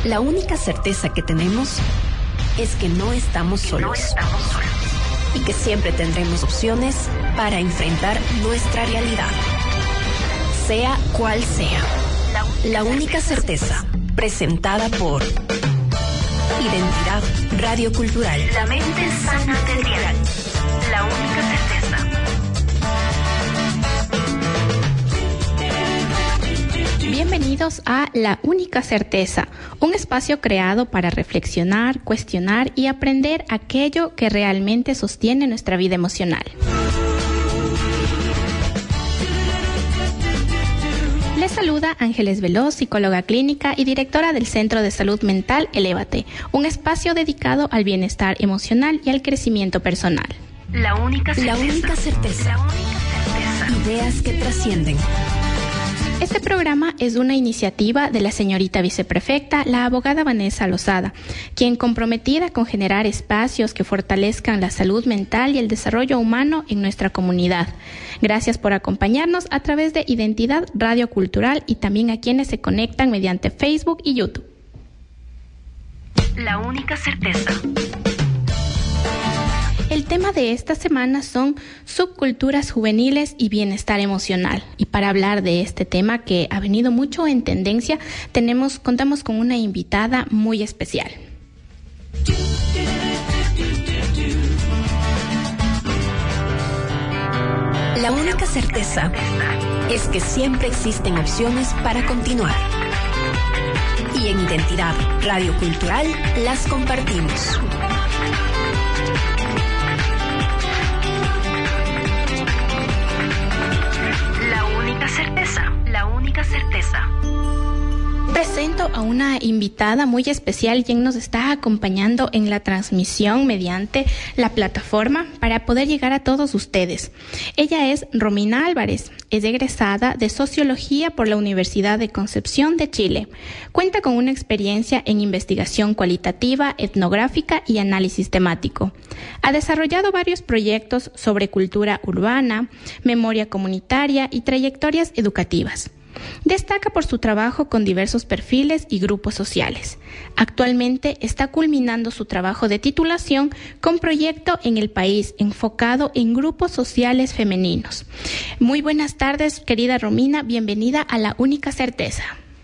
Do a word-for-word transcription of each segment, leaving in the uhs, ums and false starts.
La única certeza que tenemos es que no estamos solos y que siempre tendremos opciones para enfrentar nuestra realidad, sea cual sea. La única certeza, presentada por Identidad Radio Cultural. La mente sana del día. La única certeza. Bienvenidos a La Única Certeza, un espacio creado para reflexionar, cuestionar y aprender aquello que realmente sostiene nuestra vida emocional. Les saluda Ángeles Veloz, psicóloga clínica y directora del Centro de Salud Mental Elévate, un espacio dedicado al bienestar emocional y al crecimiento personal. La única certeza. La única certeza. La única certeza. Ideas que trascienden. Este programa es una iniciativa de la señorita viceprefecta, la abogada Vanessa Lozada, quien comprometida con generar espacios que fortalezcan la salud mental y el desarrollo humano en nuestra comunidad. Gracias por acompañarnos a través de Identidad Radio Cultural y también a quienes se conectan mediante Facebook y YouTube. La única certeza. El tema de esta semana son subculturas juveniles y bienestar emocional. Y para hablar de este tema que ha venido mucho en tendencia, tenemos, contamos con una invitada muy especial. La única certeza es que siempre existen opciones para continuar. Y en Identidad Radio Cultural las compartimos. Certeza, la única certeza. Presento a una invitada muy especial quien nos está acompañando en la transmisión mediante la plataforma para poder llegar a todos ustedes. Ella es Romina Álvarez, es egresada de Sociología por la Universidad de Concepción de Chile. Cuenta con una experiencia en investigación cualitativa, etnográfica y análisis temático. Ha desarrollado varios proyectos sobre cultura urbana, memoria comunitaria y trayectorias educativas. Destaca por su trabajo con diversos perfiles y grupos sociales. Actualmente está culminando su trabajo de titulación con proyecto en el país enfocado en grupos sociales femeninos. Muy buenas tardes, querida Romina, bienvenida a La Única Certeza.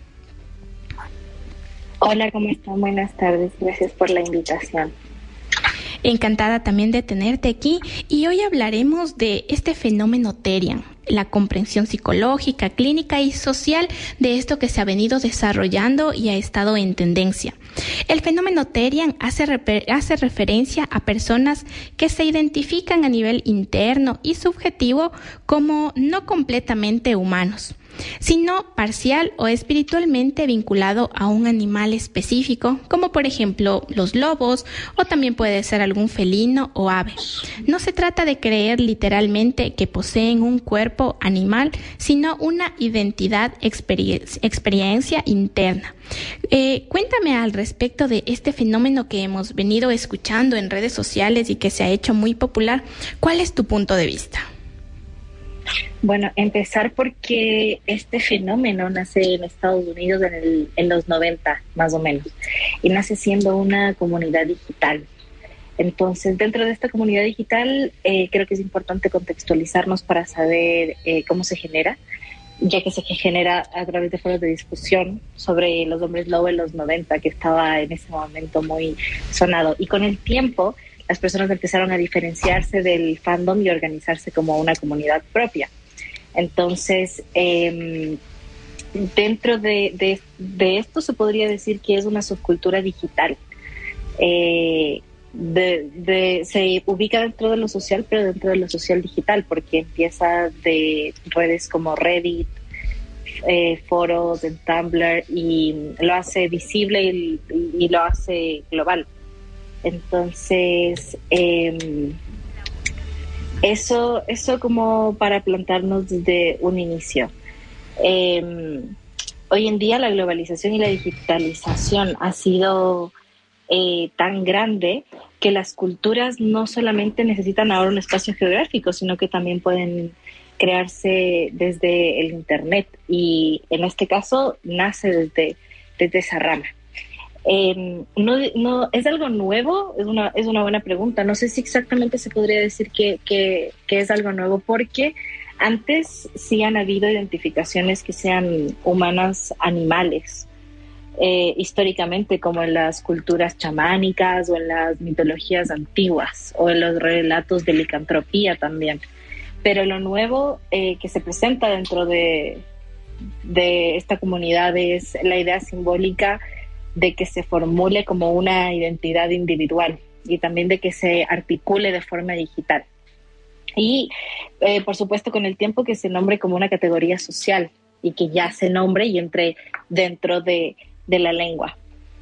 Hola, ¿cómo están? Buenas tardes, gracias por la invitación. Encantada también de tenerte aquí y hoy hablaremos de este fenómeno Therian, la comprensión psicológica, clínica y social de esto que se ha venido desarrollando y ha estado en tendencia. El fenómeno Therian hace, reper- hace referencia a personas que se identifican a nivel interno y subjetivo como no completamente humanos, sino parcial o espiritualmente vinculado a un animal específico, como por ejemplo los lobos, o también puede ser algún felino o ave. No se trata de creer literalmente que poseen un cuerpo animal, sino una identidad, experiencia, experiencia interna. Eh, cuéntame al respecto de este fenómeno que hemos venido escuchando en redes sociales y que se ha hecho muy popular. ¿Cuál es tu punto de vista? Bueno, empezar porque este fenómeno nace en Estados Unidos en, el, en los noventa, más o menos, y nace siendo una comunidad digital. Entonces, dentro de esta comunidad digital, eh, creo que es importante contextualizarnos para saber eh, cómo se genera, ya que se genera a través de foros de discusión sobre los hombres lobo en los noventa, que estaba en ese momento muy sonado. Y con el tiempo, las personas empezaron a diferenciarse del fandom y organizarse como una comunidad propia. Entonces, eh, dentro de, de, de esto se podría decir que es una subcultura digital. Eh, de, de, se ubica dentro de lo social, pero dentro de lo social digital, porque empieza de redes como Reddit, eh, foros en Tumblr, y lo hace visible y, y lo hace global. Entonces, eh, eso, eso como para plantarnos desde un inicio. Eh, hoy en día la globalización y la digitalización ha sido eh, tan grande que las culturas no solamente necesitan ahora un espacio geográfico, sino que también pueden crearse desde el Internet, y en este caso nace desde, desde esa rama. Eh, no, no, ¿es algo nuevo? Es una, es una buena pregunta. No sé si exactamente se podría decir que, que, que es algo nuevo, porque antes sí han habido identificaciones que sean humanas animales, eh, históricamente, como en las culturas chamánicas o en las mitologías antiguas o en los relatos de licantropía también. Pero lo nuevo eh, que se presenta dentro de, de esta comunidad es la idea simbólica de que se formule como una identidad individual y también de que se articule de forma digital. Y, eh, por supuesto, con el tiempo que se nombre como una categoría social y que ya se nombre y entre dentro de, de la lengua.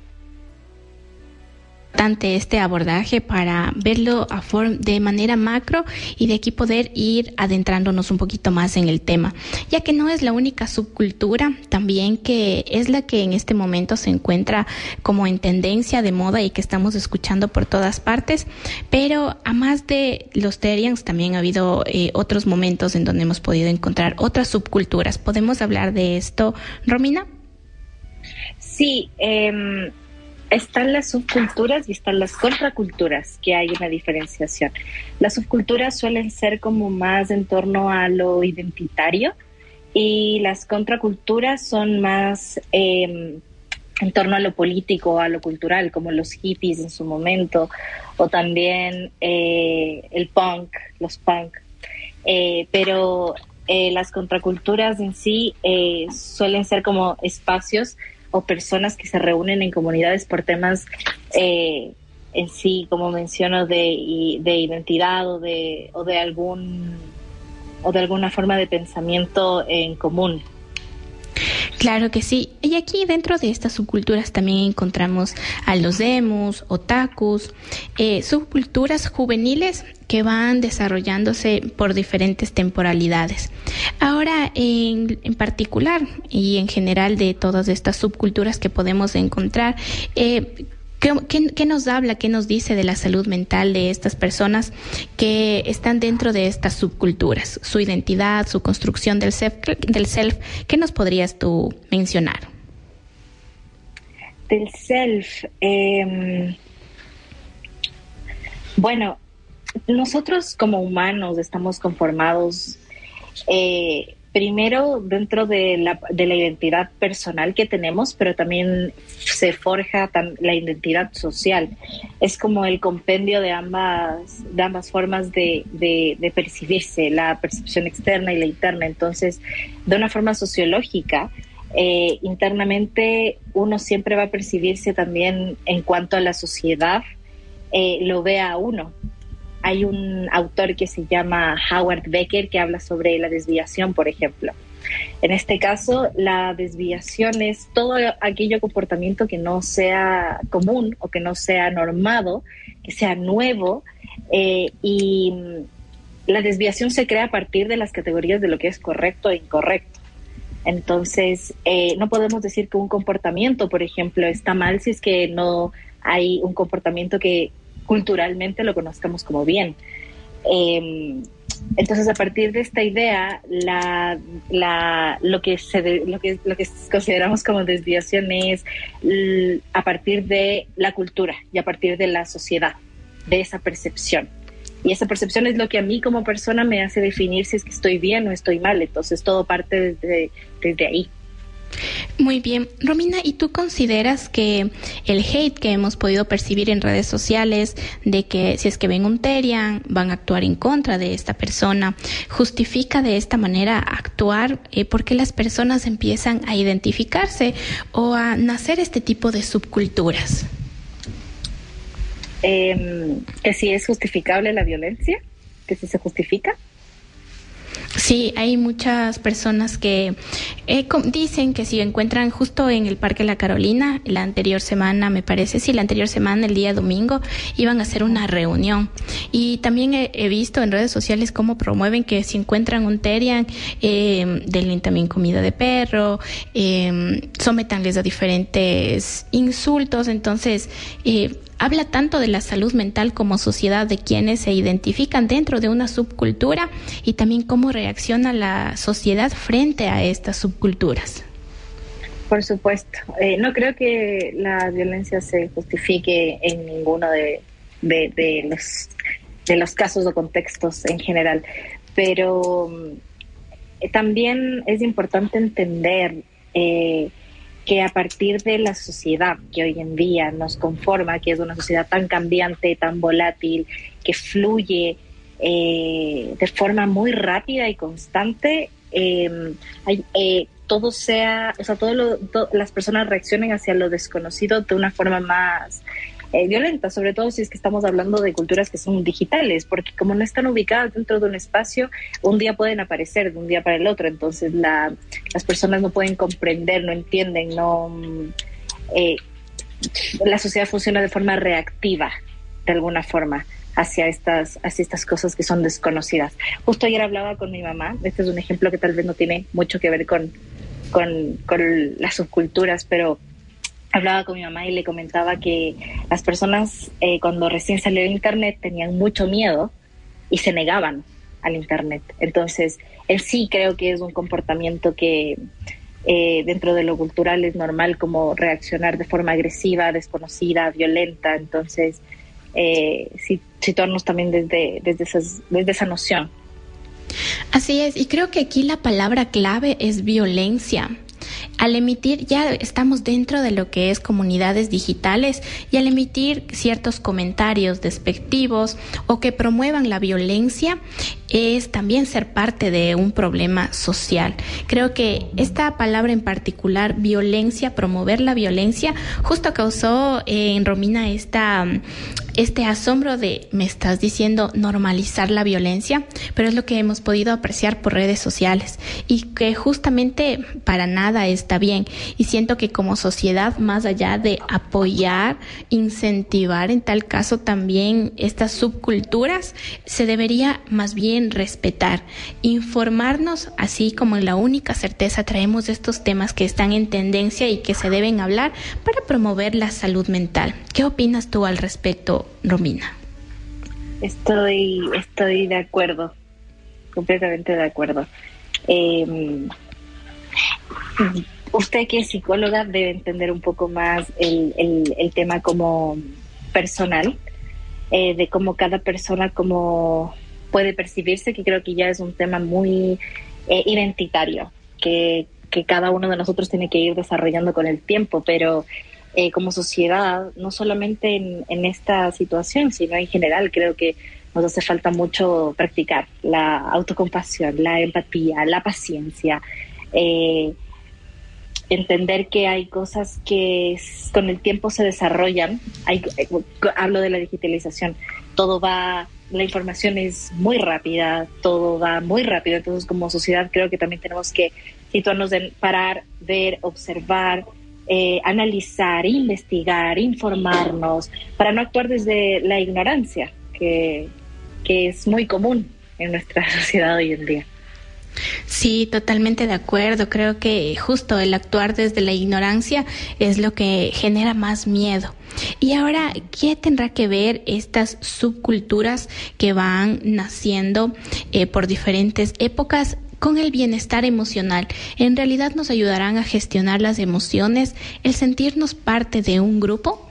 Este abordaje para verlo a form- de manera macro y de aquí poder ir adentrándonos un poquito más en el tema, ya que no es la única subcultura también que es la que en este momento se encuentra como en tendencia de moda y que estamos escuchando por todas partes, pero a más de los Terians también ha habido eh, otros momentos en donde hemos podido encontrar otras subculturas. ¿Podemos hablar de esto, Romina? Sí, eh... están las subculturas y están las contraculturas, que hay una diferenciación. Las subculturas suelen ser como más en torno a lo identitario y las contraculturas son más eh, en torno a lo político, a lo cultural, como los hippies en su momento, o también eh, el punk, los punk. Eh, pero eh, las contraculturas en sí eh, suelen ser como espacios o personas que se reúnen en comunidades por temas eh, en sí, como menciono, de, de identidad o de, o de algún o de alguna forma de pensamiento en común. Claro que sí. Y aquí dentro de estas subculturas también encontramos a los emus, otakus, eh, subculturas juveniles que van desarrollándose por diferentes temporalidades. Ahora, en, en particular y en general de todas estas subculturas que podemos encontrar, eh, ¿Qué, qué, ¿Qué nos habla, qué nos dice de la salud mental de estas personas que están dentro de estas subculturas? Su identidad, su construcción del self, del self. ¿Qué nos podrías tú mencionar? Del self. Eh, bueno, nosotros como humanos estamos conformados eh, primero dentro de la, de la identidad personal que tenemos, pero también se forja tam, la identidad social. Es como el compendio de ambas, de ambas formas de, de, de percibirse, la percepción externa y la interna. Entonces, de una forma sociológica, eh, internamente uno siempre va a percibirse también en cuanto a la sociedad eh, lo vea a uno. Hay un autor que se llama Howard Becker que habla sobre la desviación, por ejemplo. En este caso, la desviación es todo aquello comportamiento que no sea común o que no sea normado, que sea nuevo, eh, y la desviación se crea a partir de las categorías de lo que es correcto e incorrecto. Entonces, eh, no podemos decir que un comportamiento, por ejemplo, está mal si es que no hay un comportamiento que culturalmente lo conozcamos como bien. Eh, entonces, a partir de esta idea, la, la, lo, que se de, lo, que, lo que consideramos como desviación es l, a partir de la cultura y a partir de la sociedad, de esa percepción. Y esa percepción es lo que a mí como persona me hace definir si es que estoy bien o estoy mal. Entonces, todo parte desde, desde ahí. Muy bien. Romina, ¿y tú consideras que el hate que hemos podido percibir en redes sociales de que si es que ven un Terian van a actuar en contra de esta persona, justifica de esta manera actuar eh, porque las personas empiezan a identificarse o a nacer este tipo de subculturas? Eh, que si es justificable la violencia, que si se justifica. Sí, hay muchas personas que eh, dicen que si encuentran justo en el Parque La Carolina, la anterior semana, me parece, sí, la anterior semana, el día domingo, iban a hacer una reunión. Y también he, he visto en redes sociales cómo promueven que si encuentran un Terian, eh, denle también comida de perro, eh, sométanles a diferentes insultos. Entonces, eh, habla tanto de la salud mental como sociedad de quienes se identifican dentro de una subcultura y también cómo reacciona la sociedad frente a estas subculturas. Por supuesto. Eh, no creo que la violencia se justifique en ninguno de, de, de, los, de los casos o contextos en general, pero eh, también es importante entender eh, que a partir de la sociedad que hoy en día nos conforma, que es una sociedad tan cambiante, tan volátil, que fluye eh, de forma muy rápida y constante, eh, hay... Eh, todo sea, o sea, todo lo, to, las personas reaccionen hacia lo desconocido de una forma más eh, violenta, sobre todo si es que estamos hablando de culturas que son digitales, porque como no están ubicadas dentro de un espacio, un día pueden aparecer de un día para el otro, entonces la, las personas no pueden comprender, no entienden, no eh, la sociedad funciona de forma reactiva, de alguna forma, hacia estas, hacia estas cosas que son desconocidas. Justo ayer hablaba con mi mamá, este es un ejemplo que tal vez no tiene mucho que ver con, con, con las subculturas, pero hablaba con mi mamá y le comentaba que las personas eh, cuando recién salió el internet tenían mucho miedo y se negaban al internet. Entonces, él sí creo que es un comportamiento que eh, dentro de lo cultural es normal, como reaccionar de forma agresiva, desconocida, violenta. Entonces, eh, sí, situarnos también desde, desde, esas, desde esa noción. Así es, y creo que aquí la palabra clave es violencia. Al emitir, ya estamos dentro de lo que es comunidades digitales, y al emitir ciertos comentarios despectivos o que promuevan la violencia, es también ser parte de un problema social. Creo que esta palabra en particular, violencia, promover la violencia, justo causó eh, en Romina esta, este asombro de, me estás diciendo normalizar la violencia, pero es lo que hemos podido apreciar por redes sociales y que justamente para nada está bien. Y siento que como sociedad, más allá de apoyar, incentivar en tal caso también estas subculturas, se debería más bien respetar, informarnos, así como en La Única Certeza traemos estos temas que están en tendencia y que se deben hablar para promover la salud mental. ¿Qué opinas tú al respecto, Romina? Estoy, estoy de acuerdo, completamente de acuerdo. Eh, usted que es psicóloga debe entender un poco más el, el, el tema como personal, eh, de cómo cada persona como puede percibirse, que creo que ya es un tema muy eh, identitario, que, que cada uno de nosotros tiene que ir desarrollando con el tiempo, pero eh, como sociedad, no solamente en, en esta situación, sino en general, creo que nos hace falta mucho practicar la autocompasión, la empatía, la paciencia, eh, entender que hay cosas que con el tiempo se desarrollan. Hay, hablo de la digitalización, todo va, la información es muy rápida, todo va muy rápido, entonces como sociedad creo que también tenemos que situarnos en parar, ver, observar, eh, analizar, investigar, informarnos, para no actuar desde la ignorancia, que, que es muy común en nuestra sociedad hoy en día. Sí, totalmente de acuerdo. Creo que justo el actuar desde la ignorancia es lo que genera más miedo. Y ahora, ¿qué tendrá que ver estas subculturas que van naciendo eh, por diferentes épocas con el bienestar emocional? ¿En realidad nos ayudarán a gestionar las emociones, el sentirnos parte de un grupo?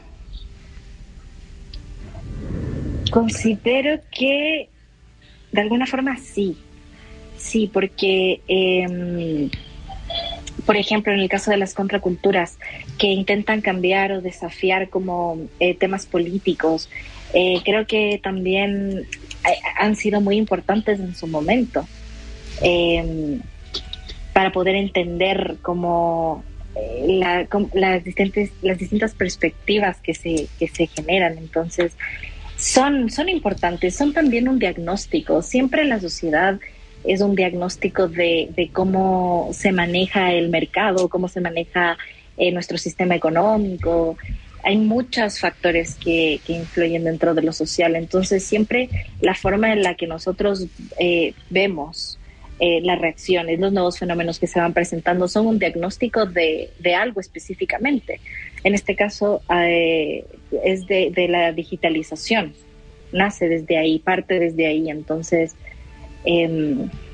Considero que de alguna forma sí. Sí, porque, eh, por ejemplo, en el caso de las contraculturas que intentan cambiar o desafiar como eh, temas políticos, eh, creo que también han sido muy importantes en su momento eh, para poder entender como eh, la, como las distintas las distintas perspectivas que se que se generan. Entonces, son son importantes, son también un diagnóstico. Siempre en la sociedad es un diagnóstico de, de cómo se maneja el mercado, cómo se maneja eh, nuestro sistema económico. Hay muchos factores que, que influyen dentro de lo social. Entonces, siempre la forma en la que nosotros eh, vemos eh, las reacciones, los nuevos fenómenos que se van presentando, son un diagnóstico de, de algo específicamente. En este caso, eh, es de, de la digitalización. Nace desde ahí, parte desde ahí. Entonces, Eh,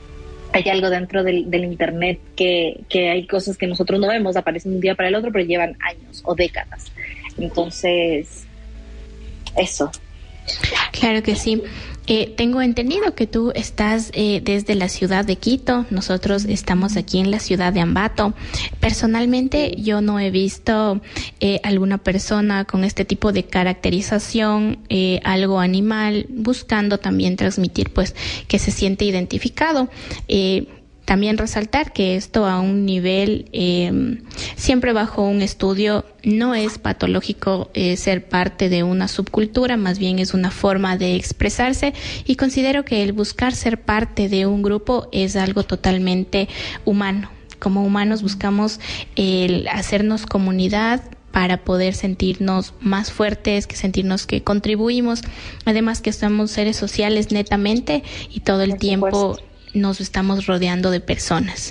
hay algo dentro del, del internet que, que hay cosas que nosotros no vemos, aparecen de un día para el otro, pero llevan años o décadas. Entonces, eso. Claro que sí. Eh, tengo entendido que tú estás eh, desde la ciudad de Quito, nosotros estamos aquí en la ciudad de Ambato. Personalmente yo no he visto eh, alguna persona con este tipo de caracterización, eh, algo animal, buscando también transmitir pues que se siente identificado. Eh, También resaltar que esto a un nivel, eh, siempre bajo un estudio, no es patológico eh, ser parte de una subcultura, más bien es una forma de expresarse, y considero que el buscar ser parte de un grupo es algo totalmente humano. Como humanos buscamos el hacernos comunidad para poder sentirnos más fuertes, que sentirnos que contribuimos, además que somos seres sociales netamente y todo el tiempo nos estamos rodeando de personas.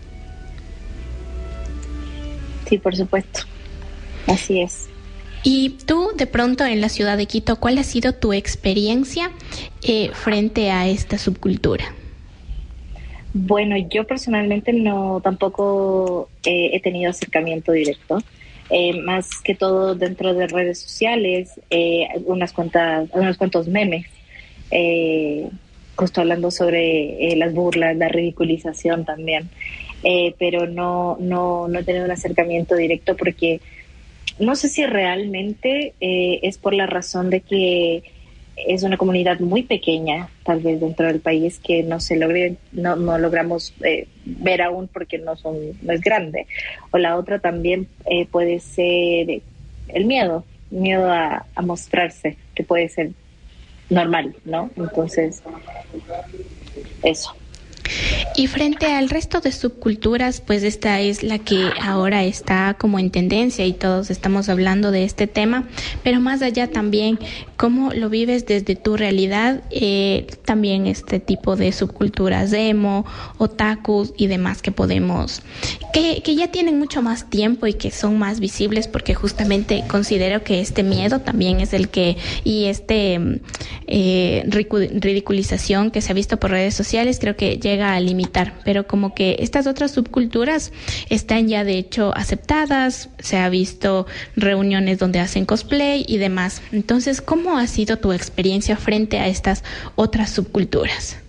Sí, por supuesto. Así es. Y tú, de pronto, en la ciudad de Quito, ¿cuál ha sido tu experiencia eh, frente a esta subcultura? Bueno, yo personalmente no, tampoco eh, he tenido acercamiento directo. Eh, más que todo dentro de redes sociales, eh, unas cuantas, unos cuantos memes. Eh, justo hablando sobre eh, las burlas, la ridiculización también, eh, pero no, no, no he tenido un acercamiento directo porque no sé si realmente eh, es por la razón de que es una comunidad muy pequeña, tal vez dentro del país, que no se logre, no, no logramos eh, ver aún porque no son, no es grande. O la otra también eh, puede ser el miedo, miedo a, a mostrarse, que puede ser normal, ¿no? Entonces, eso. Y frente al resto de subculturas, pues esta es la que ahora está como en tendencia y todos estamos hablando de este tema, pero más allá también, ¿cómo lo vives desde tu realidad? Eh, también este tipo de subculturas emo, otakus y demás que podemos, que, que ya tienen mucho más tiempo y que son más visibles, porque justamente considero que este miedo también es el que, y este eh, ridiculización que se ha visto por redes sociales, creo que llega a limitar, pero como que estas otras subculturas están ya de hecho aceptadas, se ha visto reuniones donde hacen cosplay y demás. Entonces, ¿cómo ha sido tu experiencia frente a estas otras subculturas?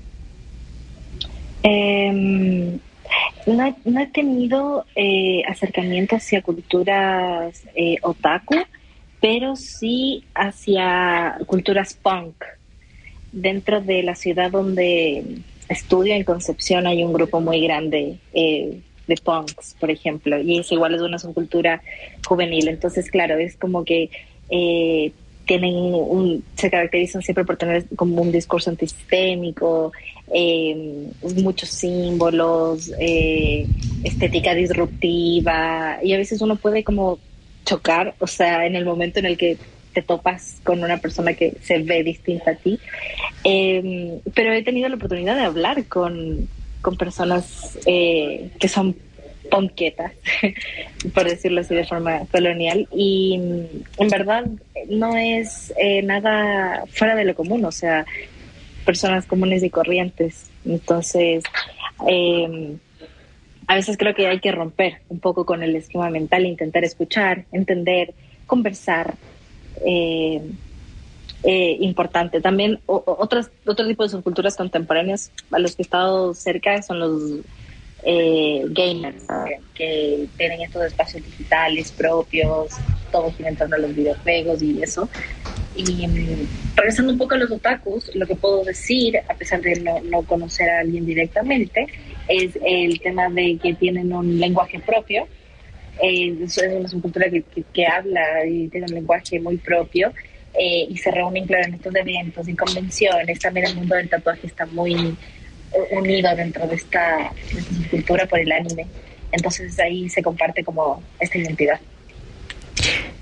Eh, no, he, no he tenido eh, acercamiento hacia culturas eh, otaku, pero sí hacia culturas punk. Dentro de la ciudad donde estudio, en Concepción, hay un grupo muy grande eh, de punks, por ejemplo, y es igual, es una subcultura juvenil. Entonces, claro, es como que eh, tienen un, se caracterizan siempre por tener como un discurso antisistémico, eh, muchos símbolos, eh, estética disruptiva, y a veces uno puede como chocar, o sea, en el momento en el que te topas con una persona que se ve distinta a ti. Eh, pero he tenido la oportunidad de hablar con, con personas eh, que son ponquetas, por decirlo así de forma colonial, y en verdad no es eh, nada fuera de lo común, o sea, personas comunes y corrientes. Entonces, eh, a veces creo que hay que romper un poco con el esquema mental, intentar escuchar, entender, conversar. Eh, eh, importante. También o, otros, otro tipo de subculturas contemporáneas a los que he estado cerca son los eh, gamers, ¿no? Que tienen estos espacios digitales propios, todos gira en torno a los videojuegos y eso. Y um, regresando un poco a los otakus, lo que puedo decir, a pesar de no, no conocer a alguien directamente, es el tema de que tienen un lenguaje propio. Eh, es una subcultura que, que, que habla y tiene un lenguaje muy propio, eh, y se reúnen, claro, en estos eventos y convenciones. También el mundo del tatuaje está muy unido dentro de esta, de esta subcultura por el anime. Entonces ahí se comparte como esta identidad.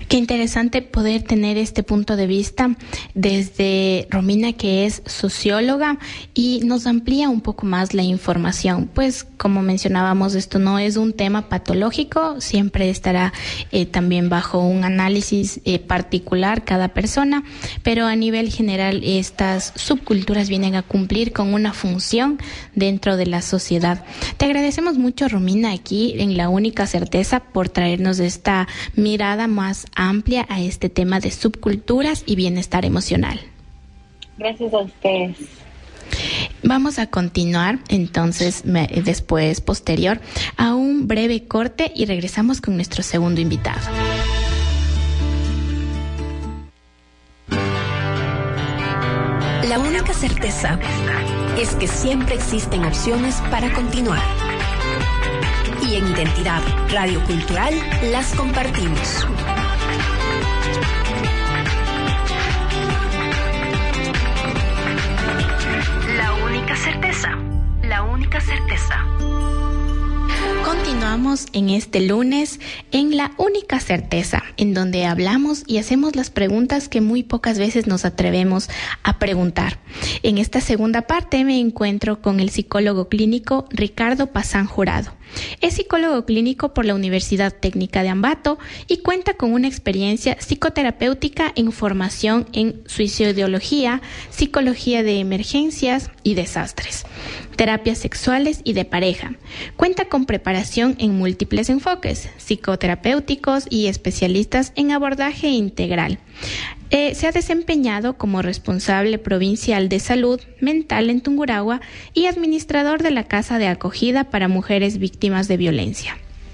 Qué interesante poder tener este punto de vista desde Romina, que es socióloga, y nos amplía un poco más la información. Pues, como mencionábamos, esto no es un tema patológico, siempre estará eh, también bajo un análisis eh, particular cada persona, pero a nivel general estas subculturas vienen a cumplir con una función dentro de la sociedad. Te agradecemos mucho, Romina, aquí en La Única Certeza por traernos esta mirada más amplia a este tema de subculturas y bienestar emocional. Gracias a ustedes. Vamos a continuar entonces me, después, posterior, a un breve corte y regresamos con nuestro segundo invitado. La única certeza es que siempre existen opciones para continuar. Y en Identidad Radio Cultural las compartimos. La única certeza, la única certeza. Continuamos en este lunes en La Única Certeza, en donde hablamos y hacemos las preguntas que muy pocas veces nos atrevemos a preguntar. En esta segunda parte me encuentro con el psicólogo clínico Ricardo Pazán Jurado. Es psicólogo clínico por la Universidad Técnica de Ambato y cuenta con una experiencia psicoterapéutica en formación en suicidología, psicología de emergencias y desastres, terapias sexuales y de pareja. Cuenta con preparación en múltiples enfoques psicoterapéuticos y especialistas en abordaje integral. Eh, se ha desempeñado como responsable provincial de salud mental en Tungurahua y administrador de la Casa de Acogida para Mujeres Víctimas de Violencia.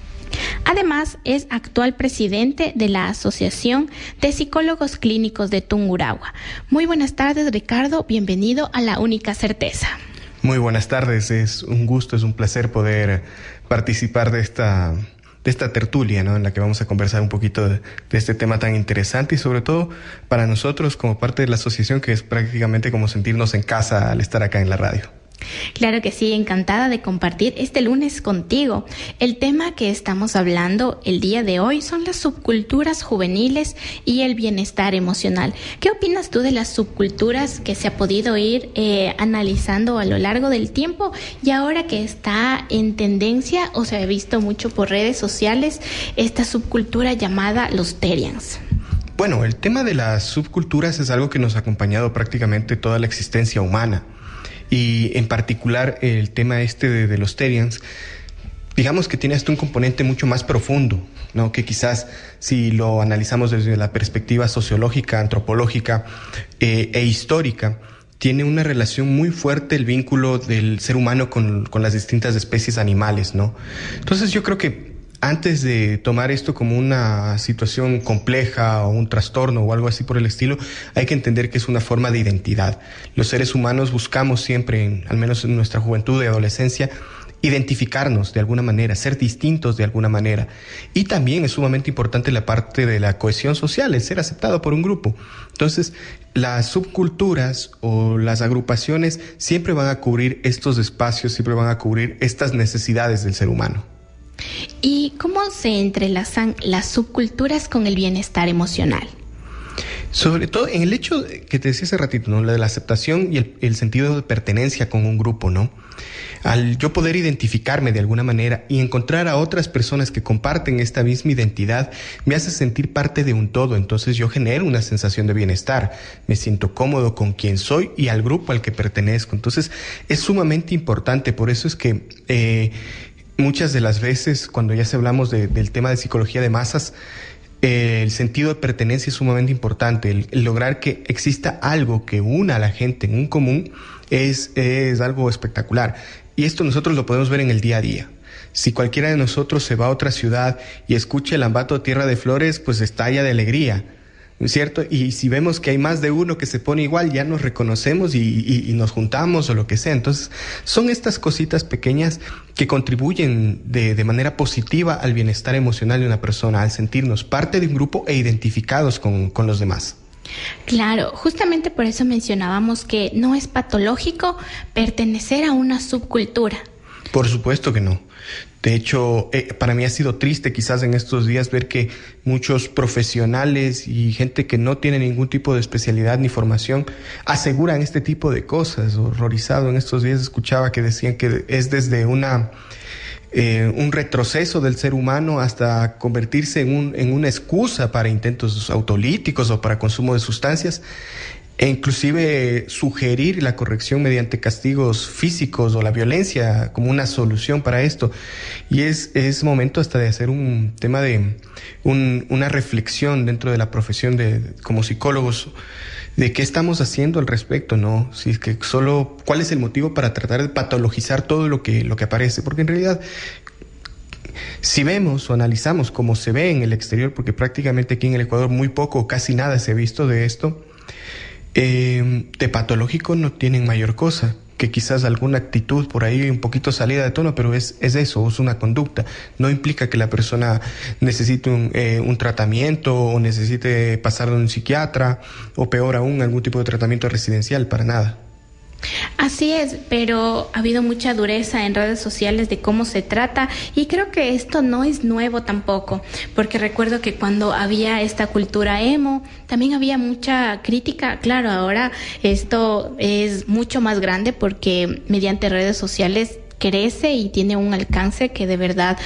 Además, es actual presidente de la Asociación de Psicólogos Clínicos de Tungurahua. Muy buenas tardes, Ricardo. Bienvenido a La Única Certeza. Muy buenas tardes. Es un gusto, es un placer poder participar de esta... de esta tertulia, ¿no?, en la que vamos a conversar un poquito de, de este tema tan interesante y sobre todo para nosotros como parte de la asociación, que es prácticamente como sentirnos en casa al estar acá en la radio. Claro que sí, encantada de compartir este lunes contigo. El tema que estamos hablando el día de hoy son las subculturas juveniles y el bienestar emocional. ¿Qué opinas tú de las subculturas que se ha podido ir eh, analizando a lo largo del tiempo y ahora que está en tendencia o se ha visto mucho por redes sociales esta subcultura llamada los Terians? Bueno, el tema de las subculturas es algo que nos ha acompañado prácticamente toda la existencia humana. Y en particular el tema este de, de los Terians, digamos que tiene hasta un componente mucho más profundo, ¿no?, que quizás si lo analizamos desde la perspectiva sociológica, antropológica eh, e histórica, tiene una relación muy fuerte el vínculo del ser humano con, con las distintas especies animales, ¿no? Entonces yo creo que antes de tomar esto como una situación compleja o un trastorno o algo así por el estilo, hay que entender que es una forma de identidad. Los seres humanos buscamos siempre, en, al menos en nuestra juventud y adolescencia, identificarnos de alguna manera, ser distintos de alguna manera. Y también es sumamente importante la parte de la cohesión social, el ser aceptado por un grupo. Entonces, las subculturas o las agrupaciones siempre van a cubrir estos espacios, siempre van a cubrir estas necesidades del ser humano. ¿Y cómo se entrelazan las subculturas con el bienestar emocional? Sobre todo en el hecho que te decía hace ratito, ¿no?, la de la aceptación y el, el sentido de pertenencia con un grupo, ¿no? Al yo poder identificarme de alguna manera y encontrar a otras personas que comparten esta misma identidad, me hace sentir parte de un todo. Entonces yo genero una sensación de bienestar, me siento cómodo con quien soy y al grupo al que pertenezco. Entonces es sumamente importante, por eso es que eh, muchas de las veces cuando ya se hablamos de, del tema de psicología de masas, eh, el sentido de pertenencia es sumamente importante. El, el lograr que exista algo que una a la gente en un común es, es algo espectacular. Y esto nosotros lo podemos ver en el día a día. Si cualquiera de nosotros se va a otra ciudad y escucha el Ambato Tierra de Flores, pues estalla de alegría, ¿no es cierto? Y si vemos que hay más de uno que se pone igual, ya nos reconocemos y, y, y nos juntamos o lo que sea. Entonces, son estas cositas pequeñas que contribuyen de, de manera positiva al bienestar emocional de una persona, al sentirnos parte de un grupo e identificados con, con los demás. Claro, justamente por eso mencionábamos que no es patológico pertenecer a una subcultura. Por supuesto que no. De hecho, eh, para mí ha sido triste quizás en estos días ver que muchos profesionales y gente que no tiene ningún tipo de especialidad ni formación aseguran este tipo de cosas. Horrorizado en estos días escuchaba que decían que es desde una eh, un retroceso del ser humano hasta convertirse en, un, en una excusa para intentos autolíticos o para consumo de sustancias, e inclusive sugerir la corrección mediante castigos físicos o la violencia como una solución para esto. Y es, es momento hasta de hacer un tema de un, una reflexión dentro de la profesión de como psicólogos de qué estamos haciendo al respecto, ¿no? Si es que solo, ¿cuál es el motivo para tratar de patologizar todo lo que, lo que aparece? Porque en realidad, si vemos o analizamos cómo se ve en el exterior, porque prácticamente aquí en el Ecuador muy poco o casi nada se ha visto de esto, Eh, de patológico no tienen mayor cosa que quizás alguna actitud por ahí un poquito salida de tono, pero es, es eso, es una conducta. No implica que la persona necesite un, eh, un tratamiento o necesite pasar de un psiquiatra o peor aún algún tipo de tratamiento residencial, para nada. Así es, pero ha habido mucha dureza en redes sociales de cómo se trata, y creo que esto no es nuevo tampoco, porque recuerdo que cuando había esta cultura emo también había mucha crítica. Claro, ahora esto es mucho más grande porque mediante redes sociales crece y tiene un alcance que de verdad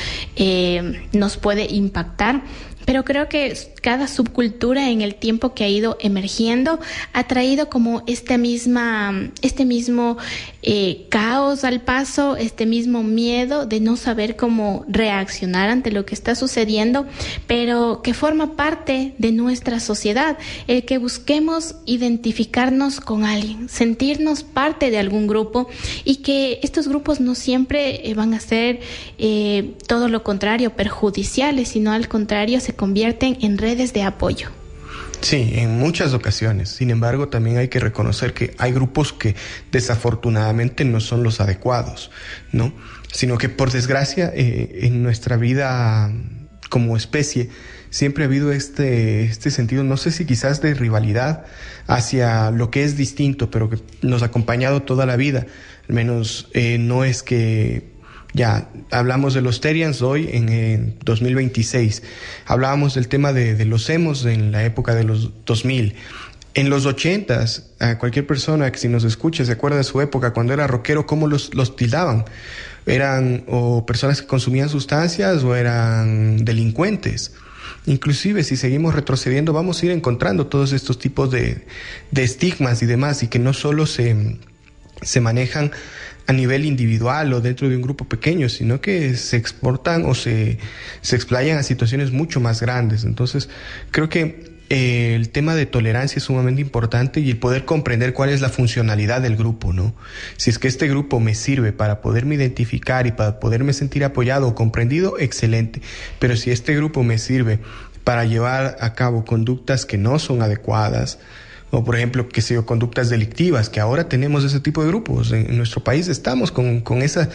eh, nos puede impactar. Pero creo que cada subcultura en el tiempo que ha ido emergiendo ha traído como este misma, este mismo eh, caos al paso, este mismo miedo de no saber cómo reaccionar ante lo que está sucediendo, pero que forma parte de nuestra sociedad, el que busquemos identificarnos con alguien, sentirnos parte de algún grupo, y que estos grupos no siempre eh, van a ser eh, todo lo contrario, perjudiciales, sino al contrario se convierten en redes de apoyo. Sí, en muchas ocasiones. Sin embargo, también hay que reconocer que hay grupos que desafortunadamente no son los adecuados, ¿no? Sino que por desgracia eh, en nuestra vida como especie siempre ha habido este, este sentido, no sé si quizás de rivalidad hacia lo que es distinto, pero que nos ha acompañado toda la vida. Al menos eh, no es que ya hablamos de los Terians hoy en, en dos mil veintiséis. Hablábamos del tema de, de los emos en la época de los dos mil. En los ochentas, a cualquier persona que si nos escuche se acuerda de su época cuando era rockero, cómo los, los tildaban. Eran o personas que consumían sustancias o eran delincuentes. Inclusive si seguimos retrocediendo vamos a ir encontrando todos estos tipos de, de estigmas y demás, y que no solo se, se manejan a nivel individual o dentro de un grupo pequeño, sino que se exportan o se, se explayan a situaciones mucho más grandes. Entonces, creo que eh, el tema de tolerancia es sumamente importante, y el poder comprender cuál es la funcionalidad del grupo, ¿no? Si es que este grupo me sirve para poderme identificar y para poderme sentir apoyado o comprendido, excelente. Pero si este grupo me sirve para llevar a cabo conductas que no son adecuadas, o por ejemplo, que sé yo, conductas delictivas, que ahora tenemos ese tipo de grupos. En, en nuestro país estamos con, con esa,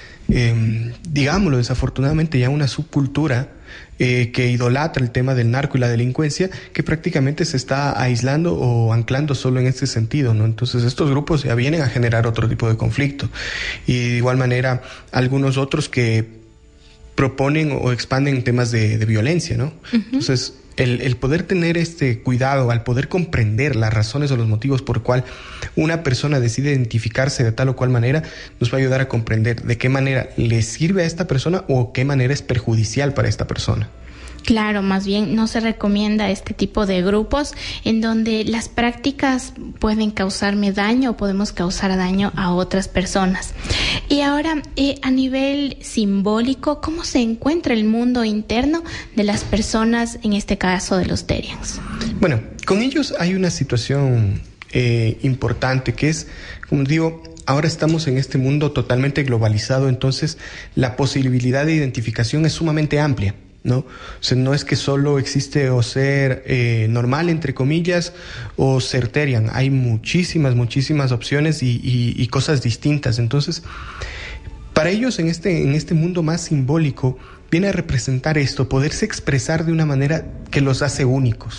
eh, digámoslo, desafortunadamente ya una subcultura eh, que idolatra el tema del narco y la delincuencia, que prácticamente se está aislando o anclando solo en este sentido, ¿no? Entonces estos grupos ya vienen a generar otro tipo de conflicto. Y de igual manera, algunos otros que proponen o expanden temas de, de violencia, ¿no? Uh-huh. Entonces, El, el poder tener este cuidado, al poder comprender las razones o los motivos por cual una persona decide identificarse de tal o cual manera, nos va a ayudar a comprender de qué manera le sirve a esta persona o qué manera es perjudicial para esta persona. Claro, más bien no se recomienda este tipo de grupos en donde las prácticas pueden causarme daño o podemos causar daño a otras personas. Y ahora, eh, a nivel simbólico, ¿cómo se encuentra el mundo interno de las personas, en este caso de los Terians? Bueno, con ellos hay una situación eh, importante que es, como digo, ahora estamos en este mundo totalmente globalizado, entonces la posibilidad de identificación es sumamente amplia, ¿no? O sea, no es que solo existe o ser eh, normal, entre comillas, o ser Terian. Hay muchísimas, muchísimas opciones y, y, y cosas distintas. Entonces, para ellos en este, en este mundo más simbólico, viene a representar esto, poderse expresar de una manera que los hace únicos,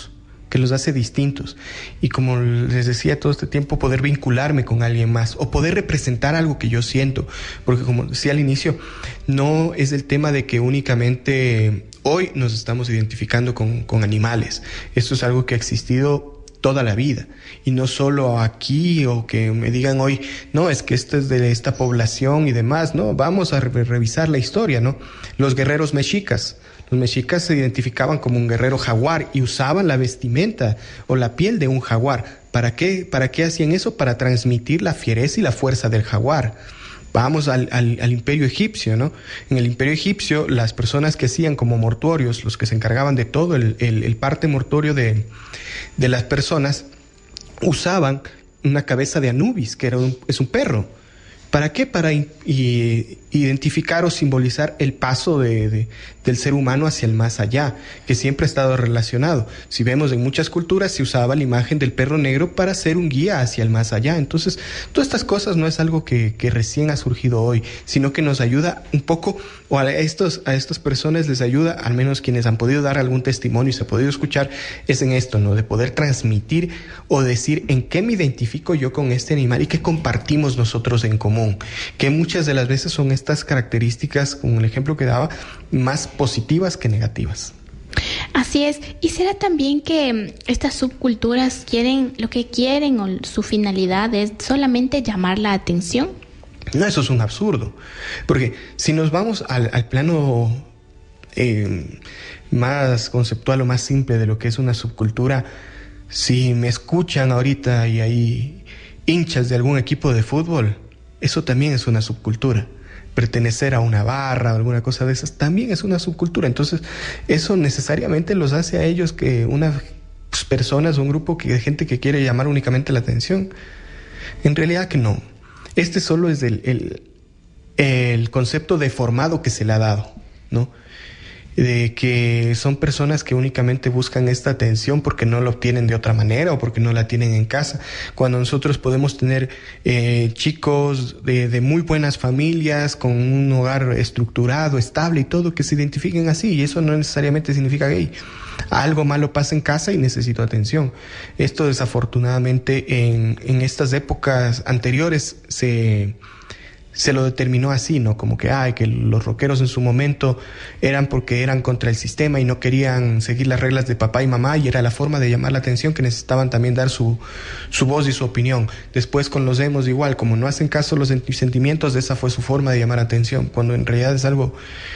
que los hace distintos. Y como les decía todo este tiempo, poder vincularme con alguien más o poder representar algo que yo siento. Porque como decía al inicio, no es el tema de que únicamente hoy nos estamos identificando con, con animales. Esto es algo que ha existido toda la vida. Y no solo aquí, o que me digan hoy, no, es que esto es de esta población y demás. No, vamos a re- revisar la historia, ¿no? Los guerreros mexicas. Los mexicas se identificaban como un guerrero jaguar y usaban la vestimenta o la piel de un jaguar. ¿Para qué? ¿Para qué hacían eso? Para transmitir la fiereza y la fuerza del jaguar. Vamos al, al, al imperio egipcio, ¿no? En el imperio egipcio, las personas que hacían como mortuorios, los que se encargaban de todo el, el, el parte mortuorio de, de las personas, usaban una cabeza de Anubis, que era un, es un perro. ¿Para qué? Para in, y, identificar o simbolizar el paso de, de, del ser humano hacia el más allá, que siempre ha estado relacionado. Si vemos en muchas culturas se usaba la imagen del perro negro para ser un guía hacia el más allá. Entonces, todas estas cosas no es algo que, que recién ha surgido hoy, sino que nos ayuda un poco, o a estos, a estas personas les ayuda, al menos quienes han podido dar algún testimonio y se ha podido escuchar, es en esto, ¿no? De poder transmitir o decir en qué me identifico yo con este animal y qué compartimos nosotros en común, que muchas de las veces son estas características, como el ejemplo que daba, más positivas que negativas. Así es. ¿Y será también que estas subculturas quieren, lo que quieren o su finalidad es solamente llamar la atención? No, eso es un absurdo. Porque si nos vamos al, al plano eh, más conceptual o más simple de lo que es una subcultura, si me escuchan ahorita y hay hinchas de algún equipo de fútbol, eso también es una subcultura. Pertenecer a una barra o alguna cosa de esas también es una subcultura. Entonces, eso necesariamente los hace a ellos que unas personas, un grupo de gente que quiere llamar únicamente la atención. En realidad que no. Este solo es el, el, el concepto deformado que se le ha dado, ¿no? De que son personas que únicamente buscan esta atención porque no la obtienen de otra manera o porque no la tienen en casa, cuando nosotros podemos tener eh, chicos de, de muy buenas familias, con un hogar estructurado, estable y todo, que se identifiquen así, y eso no necesariamente significa gay. Algo malo pasa en casa y necesito atención. Esto desafortunadamente en, en estas épocas anteriores se... se lo determinó así, ¿no? Como que, ay, que los rockeros en su momento eran porque eran contra el sistema y no querían seguir las reglas de papá y mamá, y era la forma de llamar la atención, que necesitaban también dar su, su voz y su opinión. Después con los emos igual, como no hacen caso los sentimientos, esa fue su forma de llamar atención, cuando en realidad es algo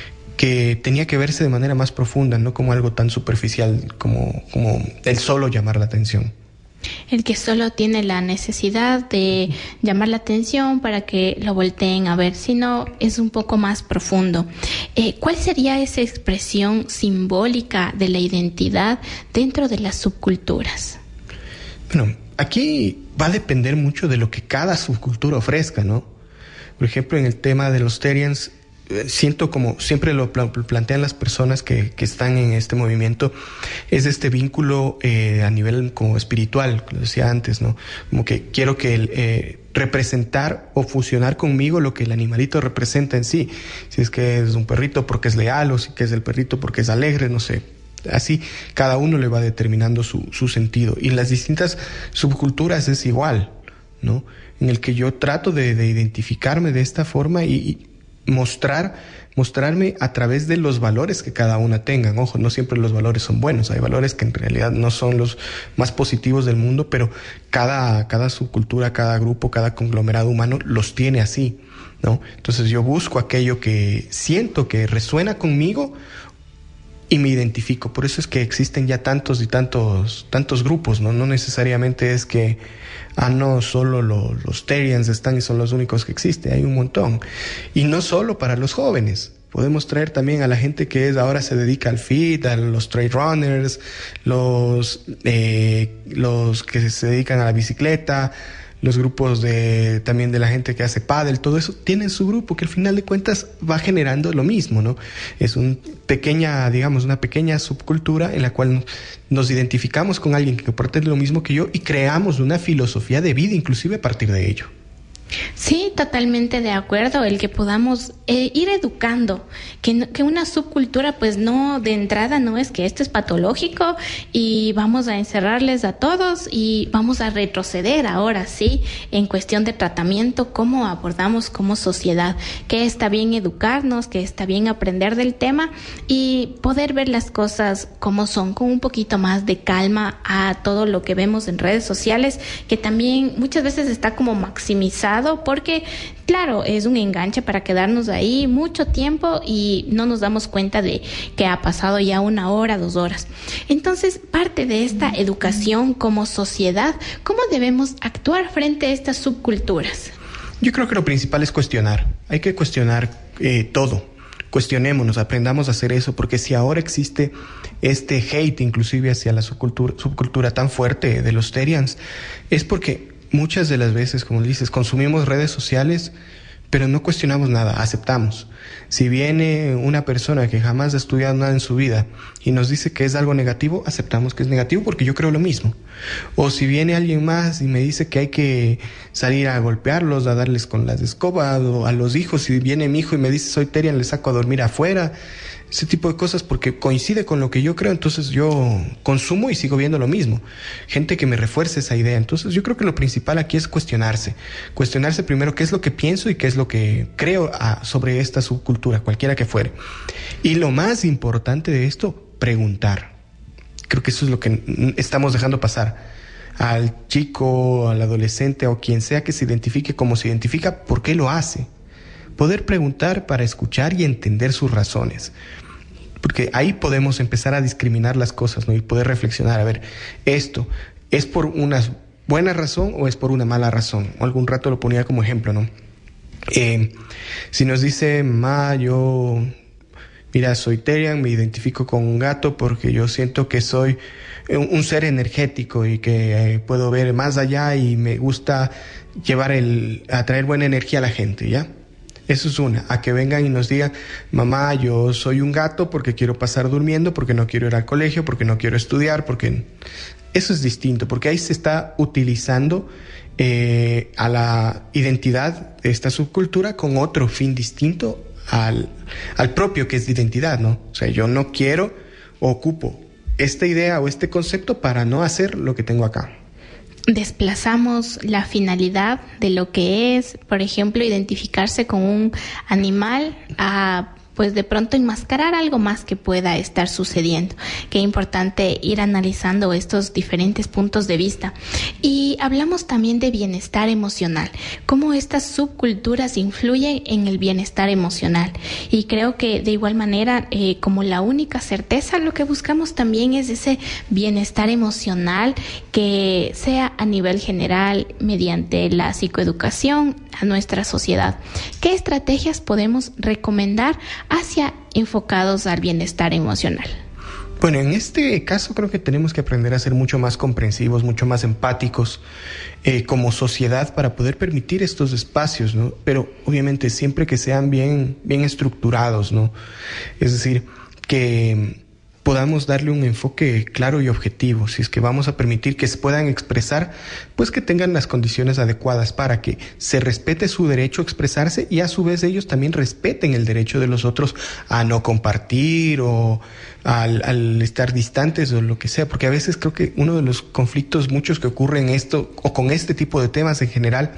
que tenía que verse de manera más profunda, no como algo tan superficial como, como el solo llamar la atención. El que solo tiene la necesidad de llamar la atención para que lo volteen a ver, sino es un poco más profundo. Eh, ¿Cuál sería esa expresión simbólica de la identidad dentro de las subculturas? Bueno, aquí va a depender mucho de lo que cada subcultura ofrezca, ¿no? Por ejemplo, en el tema de los Therians, siento, como siempre lo plantean las personas que, que están en este movimiento, es este vínculo eh, a nivel como espiritual, como decía antes, ¿no? Como que quiero que el, eh, representar o fusionar conmigo lo que el animalito representa en sí. Si es que es un perrito porque es leal, o si que es el perrito porque es alegre, no sé. Así cada uno le va determinando su, su sentido. Y en las distintas subculturas es igual, ¿no? En el que yo trato de, de identificarme de esta forma y, y mostrar, mostrarme a través de los valores que cada una tengan. Ojo, no siempre los valores son buenos, hay valores que en realidad no son los más positivos del mundo, pero cada, cada subcultura, cada grupo, cada conglomerado humano los tiene así, ¿no? Entonces yo busco aquello que siento que resuena conmigo y me identifico. Por eso es que existen ya tantos y tantos, tantos grupos, ¿no? No necesariamente es que ah, no, solo lo, los Therians están y son los únicos que existen, hay un montón. Y no solo para los jóvenes, podemos traer también a la gente que es ahora se dedica al fit, a los trail runners, los, eh, los que se dedican a la bicicleta, los grupos de también de la gente que hace pádel, todo eso tienen su grupo que al final de cuentas va generando lo mismo, ¿no? Es una pequeña, digamos, una pequeña subcultura en la cual nos identificamos con alguien que comparte lo mismo que yo y creamos una filosofía de vida inclusive a partir de ello. Sí, totalmente de acuerdo, el que podamos eh, ir educando, que, no, que una subcultura pues no, de entrada no es que esto es patológico y vamos a encerrarles a todos y vamos a retroceder ahora sí en cuestión de tratamiento, cómo abordamos como sociedad, que está bien educarnos, que está bien aprender del tema y poder ver las cosas como son, con un poquito más de calma a todo lo que vemos en redes sociales, que también muchas veces está como maximizado porque, claro, es un enganche para quedarnos ahí mucho tiempo y no nos damos cuenta de que ha pasado ya una hora, dos horas. Entonces, parte de esta educación como sociedad, ¿cómo debemos actuar frente a estas subculturas? Yo creo que lo principal es cuestionar. Hay que cuestionar eh, todo. Cuestionémonos, aprendamos a hacer eso, porque si ahora existe este hate inclusive hacia la subcultura, subcultura tan fuerte de los Therians, es porque muchas de las veces, como dices, consumimos redes sociales, pero no cuestionamos nada, aceptamos. Si viene una persona que jamás ha estudiado nada en su vida y nos dice que es algo negativo, aceptamos que es negativo porque yo creo lo mismo. O si viene alguien más y me dice que hay que salir a golpearlos, a darles con las escobas, o a los hijos, si viene mi hijo y me dice soy Therian, le saco a dormir afuera, ese tipo de cosas porque coincide con lo que yo creo, entonces yo consumo y sigo viendo lo mismo. Gente que me refuerce esa idea. Entonces yo creo que lo principal aquí es cuestionarse. Cuestionarse primero qué es lo que pienso y qué es lo que creo a, sobre esta subcultura, cualquiera que fuere. Y lo más importante de esto, preguntar. Creo que eso es lo que estamos dejando pasar. Al chico, al adolescente o quien sea que se identifique como se identifica, ¿por qué lo hace? Poder preguntar para escuchar y entender sus razones. Porque ahí podemos empezar a discriminar las cosas, ¿no? Y poder reflexionar, a ver, esto, ¿es por una buena razón o es por una mala razón? O algún rato lo ponía como ejemplo, ¿no? Eh, si nos dice, ma, yo, mira, soy Therian, me identifico con un gato porque yo siento que soy un, un ser energético y que eh, puedo ver más allá y me gusta llevar el, atraer buena energía a la gente, ¿ya? Eso es una, a que vengan y nos digan, mamá, yo soy un gato porque quiero pasar durmiendo, porque no quiero ir al colegio, porque no quiero estudiar, porque... Eso es distinto, porque ahí se está utilizando eh, a la identidad de esta subcultura con otro fin distinto al, al propio que es de identidad, ¿no? O sea, yo no quiero o ocupo esta idea o este concepto para no hacer lo que tengo acá. Desplazamos la finalidad de lo que es, por ejemplo, identificarse con un animal a pues de pronto enmascarar algo más que pueda estar sucediendo. Qué importante ir analizando estos diferentes puntos de vista. Y hablamos también de bienestar emocional, cómo estas subculturas influyen en el bienestar emocional. Y creo que de igual manera, eh, como la única certeza, lo que buscamos también es ese bienestar emocional que sea a nivel general mediante la psicoeducación a nuestra sociedad. ¿Qué estrategias podemos recomendar hacia enfocados al bienestar emocional? Bueno, en este caso creo que tenemos que aprender a ser mucho más comprensivos, mucho más empáticos eh, como sociedad para poder permitir estos espacios, ¿no? Pero obviamente siempre que sean bien, bien estructurados, ¿no? Es decir, que podamos darle un enfoque claro y objetivo. Si es que vamos a permitir que se puedan expresar, pues que tengan las condiciones adecuadas para que se respete su derecho a expresarse y a su vez ellos también respeten el derecho de los otros a no compartir o al, al estar distantes o lo que sea, porque a veces creo que uno de los conflictos muchos que ocurren en esto o con este tipo de temas en general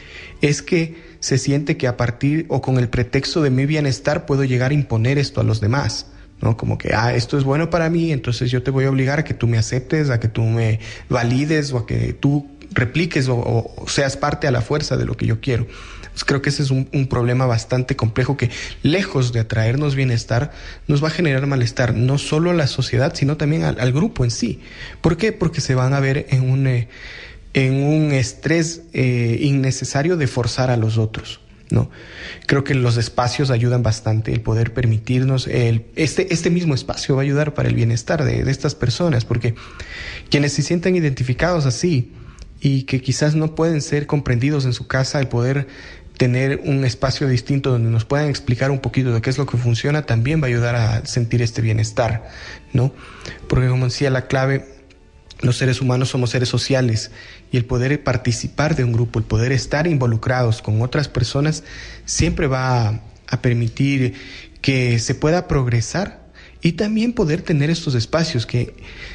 es que se siente que a partir o con el pretexto de mi bienestar puedo llegar a imponer esto a los demás, ¿no? Como que, ah, esto es bueno para mí, entonces yo te voy a obligar a que tú me aceptes, a que tú me valides o a que tú repliques o, o seas parte a la fuerza de lo que yo quiero. Pues creo que ese es un, un problema bastante complejo que, lejos de atraernos bienestar, nos va a generar malestar, no solo a la sociedad, sino también al, al grupo en sí. ¿Por qué? Porque se van a ver en un, eh, en un estrés eh, innecesario de forzar a los otros, ¿no? Creo que los espacios ayudan bastante, el poder permitirnos, el, este, este mismo espacio va a ayudar para el bienestar de, de estas personas, porque quienes se sientan identificados así y que quizás no pueden ser comprendidos en su casa, el poder tener un espacio distinto donde nos puedan explicar un poquito de qué es lo que funciona, también va a ayudar a sentir este bienestar, ¿no? Porque como decía, la clave Los seres humanos somos seres sociales y el poder participar de un grupo, el poder estar involucrados con otras personas siempre va a, a permitir que se pueda progresar y también poder tener estos espacios que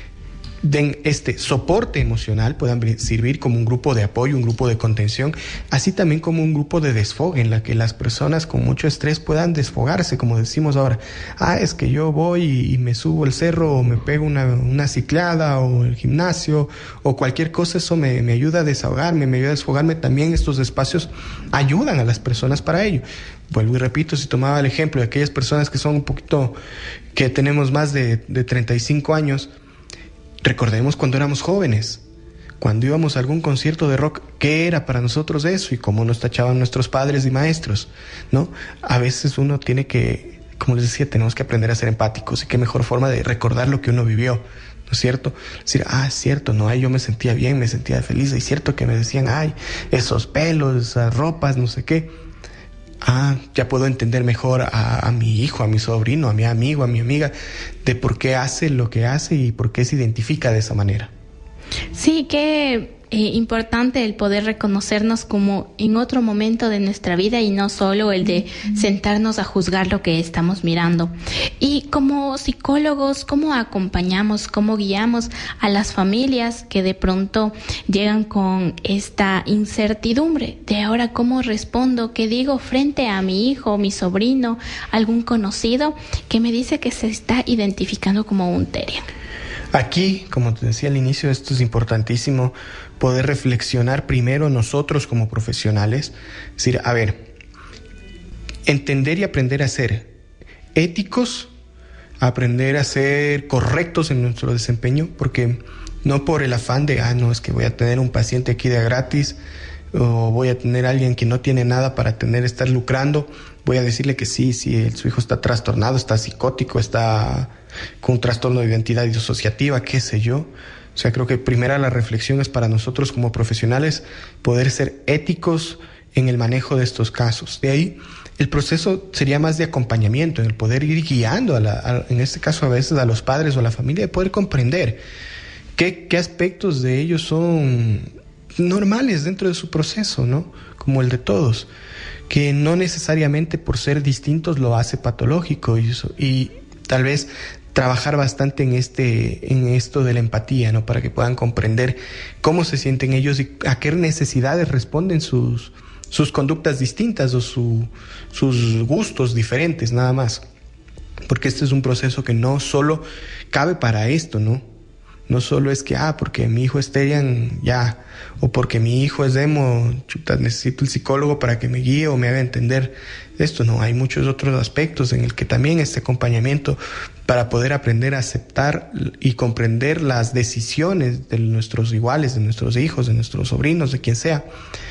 den este soporte emocional, puedan servir como un grupo de apoyo, un grupo de contención, así también como un grupo de desfogue en la que las personas con mucho estrés puedan desfogarse, como decimos ahora. Ah, es que yo voy y, y me subo el cerro o me pego una, una ciclada o el gimnasio o cualquier cosa, eso me, me ayuda a desahogarme, me ayuda a desfogarme. También estos espacios ayudan a las personas para ello. Vuelvo y repito, si tomaba el ejemplo de aquellas personas que son un poquito, que tenemos más de, de treinta y cinco años, recordemos cuando éramos jóvenes, cuando íbamos a algún concierto de rock, ¿qué era para nosotros eso? Y cómo nos tachaban nuestros padres y maestros, ¿no? A veces uno tiene que, como les decía, tenemos que aprender a ser empáticos y qué mejor forma de recordar lo que uno vivió, ¿no es cierto? Decir, ah, es cierto, no, ay, yo me sentía bien, me sentía feliz, es cierto que me decían, ay, esos pelos, esas ropas, no sé qué. Ah, ya puedo entender mejor a, a mi hijo, a mi sobrino, a mi amigo, a mi amiga, de por qué hace lo que hace y por qué se identifica de esa manera. Sí, qué eh, importante el poder reconocernos como en otro momento de nuestra vida y no solo el de sentarnos a juzgar lo que estamos mirando. Y como psicólogos, ¿cómo acompañamos, cómo guiamos a las familias que de pronto llegan con esta incertidumbre de ahora cómo respondo, qué digo frente a mi hijo, mi sobrino, algún conocido que me dice que se está identificando como un Terian? Aquí, como te decía al inicio, esto es importantísimo, poder reflexionar primero nosotros como profesionales, es decir, a ver, entender y aprender a ser éticos, aprender a ser correctos en nuestro desempeño, porque no por el afán de, ah, no, es que voy a tener un paciente aquí de gratis, o voy a tener a alguien que no tiene nada para tener, estar lucrando, voy a decirle que sí, sí, su hijo está trastornado, está psicótico, está con un trastorno de identidad disociativa, qué sé yo. O sea, creo que primera la reflexión es para nosotros como profesionales poder ser éticos en el manejo de estos casos. De ahí, el proceso sería más de acompañamiento, en el poder ir guiando, a la, a, en este caso a veces a los padres o a la familia, de poder comprender qué, qué aspectos de ellos son normales dentro de su proceso, ¿no? Como el de todos, que no necesariamente por ser distintos lo hace patológico y, eso, y tal vez trabajar bastante en este, en esto de la empatía, ¿no? Para que puedan comprender cómo se sienten ellos y a qué necesidades responden sus, sus conductas distintas o su, sus gustos diferentes, nada más. Porque este es un proceso que no solo cabe para esto, ¿no? No solo es que, ah, porque mi hijo es Terian, ya, o porque mi hijo es emo, chuta, necesito el psicólogo para que me guíe o me haga entender esto. No, hay muchos otros aspectos en el que también este acompañamiento para poder aprender a aceptar y comprender las decisiones de nuestros iguales, de nuestros hijos, de nuestros sobrinos, de quien sea,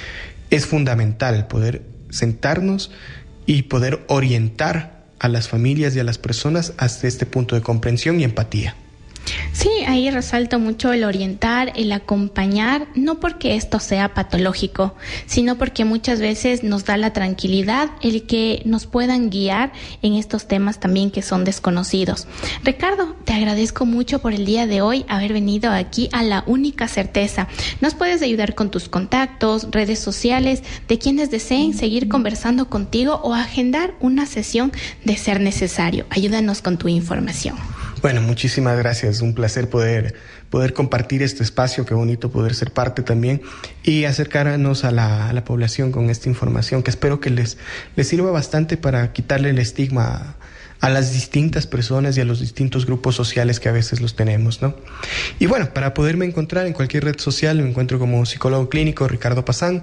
es fundamental poder sentarnos y poder orientar a las familias y a las personas hasta este punto de comprensión y empatía. Sí, ahí resalto mucho el orientar, el acompañar, no porque esto sea patológico, sino porque muchas veces nos da la tranquilidad el que nos puedan guiar en estos temas también que son desconocidos. Ricardo, te agradezco mucho por el día de hoy haber venido aquí a La Única Certeza. ¿Nos puedes ayudar con tus contactos, redes sociales, de quienes deseen seguir conversando contigo o agendar una sesión de ser necesario? Ayúdanos con tu información. Bueno, muchísimas gracias. Un placer poder, poder compartir este espacio. Qué bonito poder ser parte también y acercarnos a la, a la población con esta información que espero que les, les sirva bastante para quitarle el estigma a las distintas personas y a los distintos grupos sociales que a veces los tenemos, ¿no? Y bueno, para poderme encontrar en cualquier red social, me encuentro como psicólogo clínico Ricardo Pazán,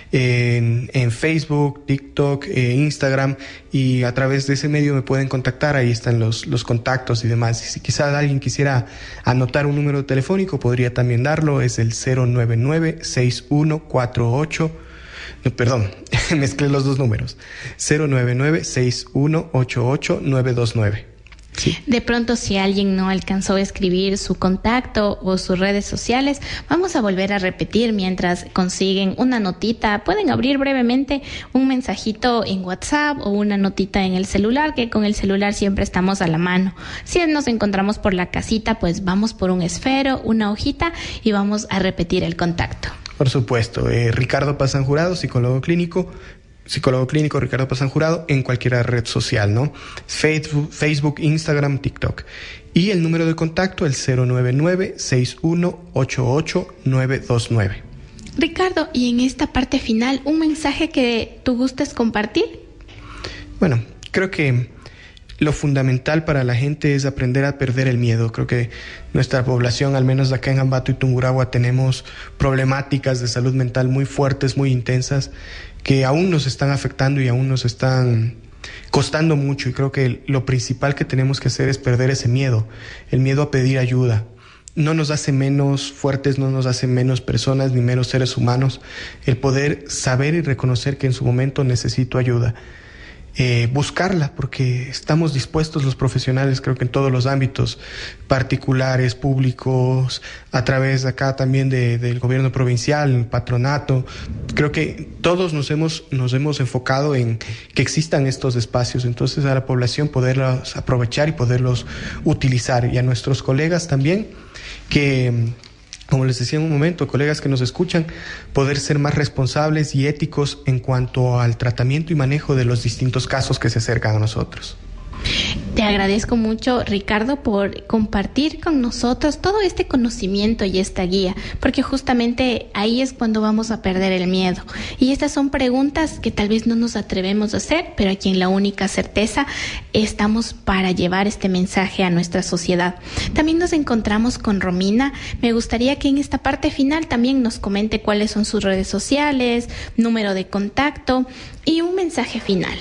en, en Facebook, TikTok, eh, Instagram, y a través de ese medio me pueden contactar, ahí están los, los contactos y demás. Y si quizás alguien quisiera anotar un número telefónico, podría también darlo, es el cero nueve nueve, seis uno cuatro ocho. No, perdón, mezclé los dos números. cero nueve nueve, seis uno ocho ocho, nueve dos nueve. Sí. De pronto, si alguien no alcanzó a escribir su contacto o sus redes sociales, vamos a volver a repetir mientras consiguen una notita. Pueden abrir brevemente un mensajito en WhatsApp o una notita en el celular, que con el celular siempre estamos a la mano. Si nos encontramos por la casita, pues vamos por un esfero, una hojita y vamos a repetir el contacto. Por supuesto, eh, Ricardo Pazán Jurado, psicólogo clínico, psicólogo clínico Ricardo Pazán Jurado en cualquier red social, ¿no? Facebook, Facebook, Instagram, TikTok. Y el número de contacto, el cero nueve nueve, seis uno ocho ocho, nueve dos nueve. Ricardo, y en esta parte final, ¿un mensaje que tú gustes compartir? Bueno, creo que lo fundamental para la gente es aprender a perder el miedo. Creo que nuestra población, al menos acá en Ambato y Tungurahua, tenemos problemáticas de salud mental muy fuertes, muy intensas, que aún nos están afectando y aún nos están costando mucho. Y creo que lo principal que tenemos que hacer es perder ese miedo, el miedo a pedir ayuda. No nos hace menos fuertes, no nos hace menos personas ni menos seres humanos el poder saber y reconocer que en su momento necesito ayuda. Eh, buscarla, porque estamos dispuestos los profesionales, creo que en todos los ámbitos, particulares, públicos, a través de acá también de, del gobierno provincial, patronato. Creo que todos nos hemos, nos hemos enfocado en que existan estos espacios, entonces a la población poderlos aprovechar y poderlos utilizar, y a nuestros colegas también, que, como les decía en un momento, colegas que nos escuchan, poder ser más responsables y éticos en cuanto al tratamiento y manejo de los distintos casos que se acercan a nosotros. Te agradezco mucho, Ricardo, por compartir con nosotros todo este conocimiento y esta guía, porque justamente ahí es cuando vamos a perder el miedo. Y estas son preguntas que tal vez no nos atrevemos a hacer, pero aquí en La Única Certeza estamos para llevar este mensaje a nuestra sociedad. También nos encontramos con Romina. Me gustaría que en esta parte final también nos comente cuáles son sus redes sociales, número de contacto y un mensaje final.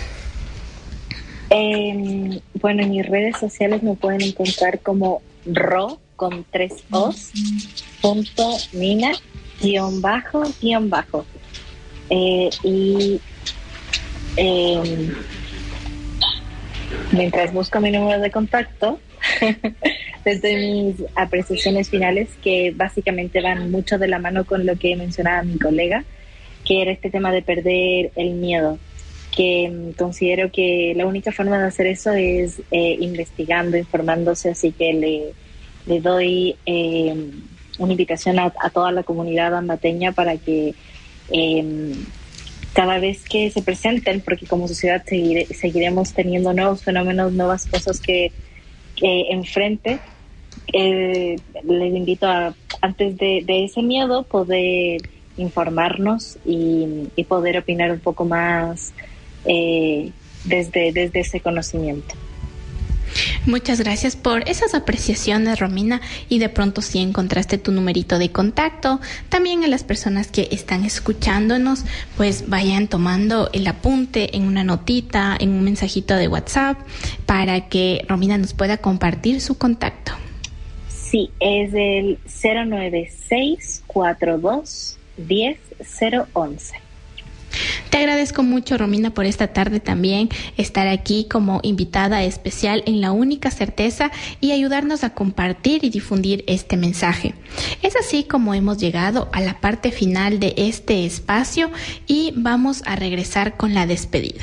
Eh, bueno, en mis redes sociales me pueden encontrar como ro con tres os punto mina guión bajo guión bajo eh, y eh, mientras busco mi número de contacto desde mis apreciaciones finales, que básicamente van mucho de la mano con lo que mencionaba mi colega, que era este tema de perder el miedo, que considero que la única forma de hacer eso es eh, investigando, informándose, así que le, le doy eh, una invitación a, a toda la comunidad ambateña para que eh, cada vez que se presenten, porque como sociedad seguire, seguiremos teniendo nuevos fenómenos, nuevas cosas que, que enfrente, eh, les invito a, antes de, de ese miedo, poder informarnos y, y poder opinar un poco más Eh, desde, desde ese conocimiento. Muchas gracias por esas apreciaciones, Romina, y de pronto si encontraste tu numerito de contacto. También a las personas que están escuchándonos, pues vayan tomando el apunte en una notita, en un mensajito de WhatsApp, para que Romina nos pueda compartir su contacto. Sí, es el cero nueve seis cuatro dos uno cero cero once. Te agradezco mucho, Romina, por esta tarde también estar aquí como invitada especial en La Única Certeza y ayudarnos a compartir y difundir este mensaje. Es así como hemos llegado a la parte final de este espacio y vamos a regresar con la despedida.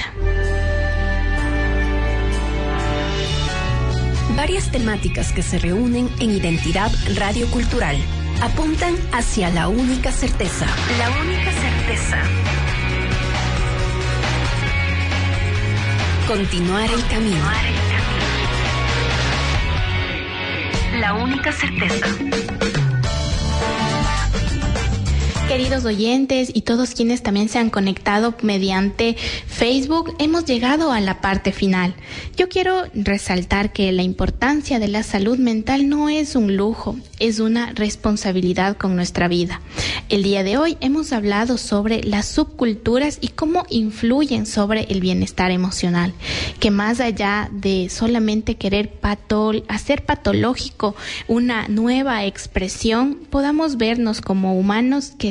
Varias temáticas que se reúnen en Identidad Radio Cultural apuntan hacia La Única Certeza. La Única Certeza. Continuar el camino. La Única Certeza. Queridos oyentes y todos quienes también se han conectado mediante Facebook, hemos llegado a la parte final. Yo quiero resaltar que la importancia de la salud mental no es un lujo, es una responsabilidad con nuestra vida. El día de hoy hemos hablado sobre las subculturas y cómo influyen sobre el bienestar emocional, que más allá de solamente querer patol- hacer patológico una nueva expresión, podamos vernos como humanos que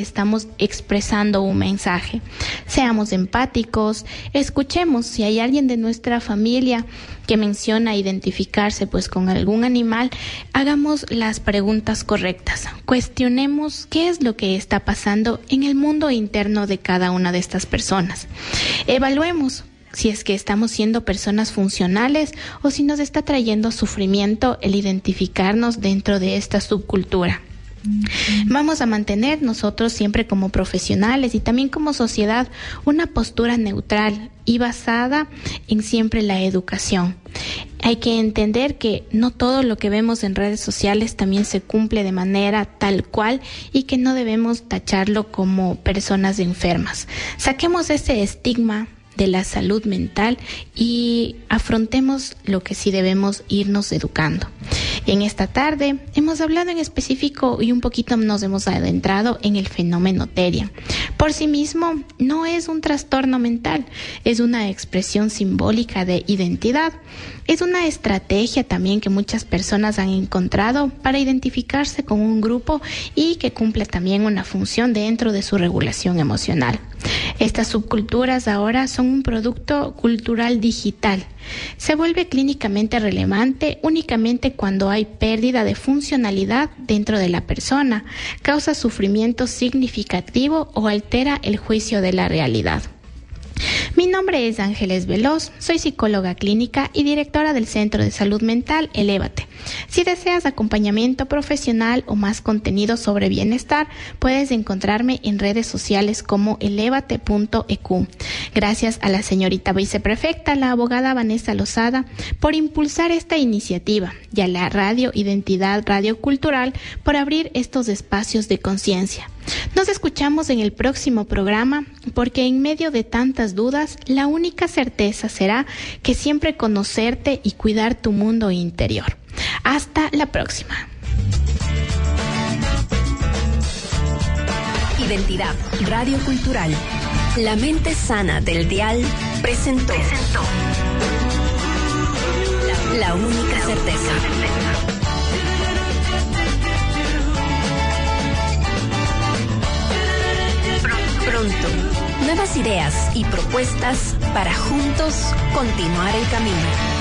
estamos expresando un mensaje. Seamos empáticos, escuchemos si hay alguien de nuestra familia que menciona identificarse pues con algún animal, hagamos las preguntas correctas, cuestionemos qué es lo que está pasando en el mundo interno de cada una de estas personas. Evaluemos si es que estamos siendo personas funcionales o si nos está trayendo sufrimiento el identificarnos dentro de esta subcultura. Vamos a mantener nosotros siempre como profesionales y también como sociedad una postura neutral y basada en siempre la educación. Hay que entender que no todo lo que vemos en redes sociales también se cumple de manera tal cual y que no debemos tacharlo como personas enfermas. Saquemos ese estigma de la salud mental y afrontemos lo que sí debemos irnos educando. En esta tarde hemos hablado en específico y un poquito nos hemos adentrado en el fenómeno Therian. Por sí mismo no es un trastorno mental, es una expresión simbólica de identidad. Es una estrategia también que muchas personas han encontrado para identificarse con un grupo y que cumple también una función dentro de su regulación emocional. Estas subculturas ahora son un producto cultural digital. Se vuelve clínicamente relevante únicamente cuando hay pérdida de funcionalidad dentro de la persona, causa sufrimiento significativo o altera el juicio de la realidad. Mi nombre es Ángeles Veloz, soy psicóloga clínica y directora del Centro de Salud Mental Elévate. Si deseas acompañamiento profesional o más contenido sobre bienestar, puedes encontrarme en redes sociales como elevate punto e cu. Gracias a la señorita viceprefecta, la abogada Vanessa Lozada, por impulsar esta iniciativa y a la Radio Identidad Radio Cultural por abrir estos espacios de conciencia. Nos escuchamos en el próximo programa porque en medio de tantas dudas, la única certeza será que siempre conocerte y cuidar tu mundo interior. Hasta la próxima. Identidad Radio Cultural. La mente sana del dial presentó, presentó. La, la única certeza. Pronto, nuevas ideas y propuestas para juntos continuar el camino.